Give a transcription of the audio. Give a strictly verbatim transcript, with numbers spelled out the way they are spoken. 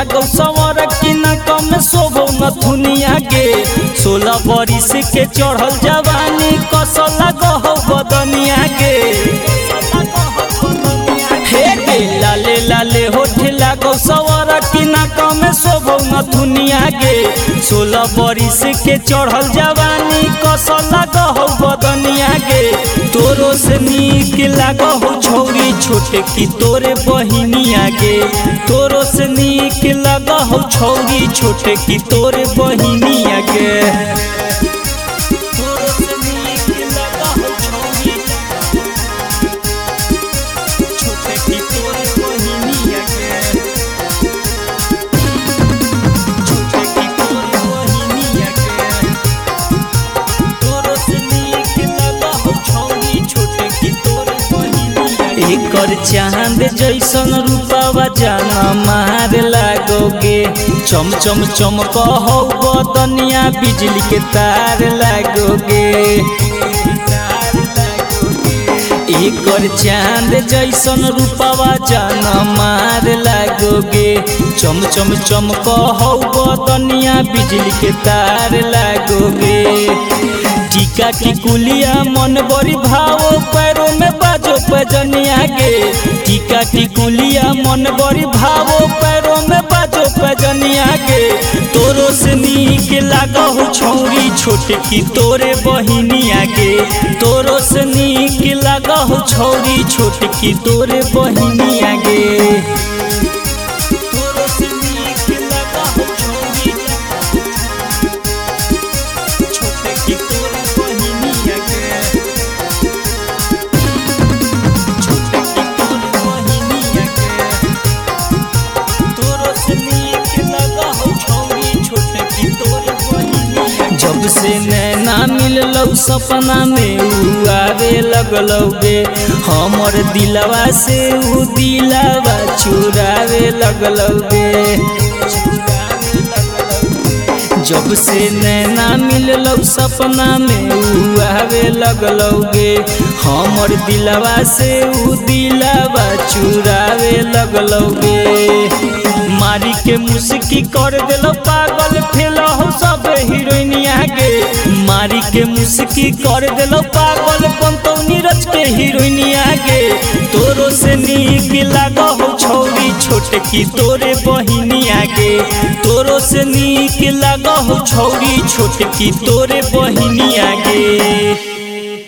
लागो सवर की न कम शोभो न दुनिया गे सोलह बरिस के चढ़ल जवानी कस लागो हो बदनिया गे हे गे लाले लाले होठे लागो सवर की न कम शोभो न दुनिया गे सोलह बरिस के चढ़ल जवानी कस लागो हो बदनिया गे तोरो से नीक लागो हो छौरी छोटे की तोरे बहिनिया गे तोरो से नीक लागो हो छौरी छोटे की तोरे बहिनिया गे तोरो से नीक लागो हो छौरी छोटे की तोरे बहिनिया गे छोटे की तोरे बहिनिया गे तोरो से नीक लागो हो छौरी छोटे की तोरे बहिनिया एकर चांद जैसन रूपवा जाना मार लागोगे चम चम चमक हो बदनिया बिजली के तार लागोगे एकर चांद जैसन रूपवा जाना मार लागोगे चम चम चमक हो बदनिया बिजली के तार लागोगे टीका टिकुलिया मन बड़ी भावो पैरों में बाजो पैजनिया गे टीका टिकुलिया मन बड़ी भावो पैरों में बाजो पैजनिया गे तोरो से नीक लागो हो छौरी छोटे की तोरे बहिनिया गे तोरो से नीक लागो हो छौरी छोटे की तोरे बहिनिया गे तोरो से नीक लागो हो छौरी छोटे की तोरे बहिनिया गे छोटे की तोरे बहिनिया गे तोरो से नीक लागो हो छौरी छोटे की तोरे बहिनिया जब से नैना मिललौ सपना में उ आवे लगलौ गे हमर दिलवा से उ दिलवा चुरावे लगलौ गे जब से नैना मिललौ सपना में उ आवे लगलौ गे हमर दिलवा से उ दिलवा चुरावे लगलौ गे मारी के मुस्की कर देलो पागल फेलो हो सब हीरोइनिया गे मारी के मुस्की कर देलो पागल बनतो नीरज के हीरोइनिया गे तोरो से नीक लागो हो छौरी छोटे की तोरे बहिनिया गे तोरो से नीक लागो हो छौरी छोटे की तोरे बहिनिया गे।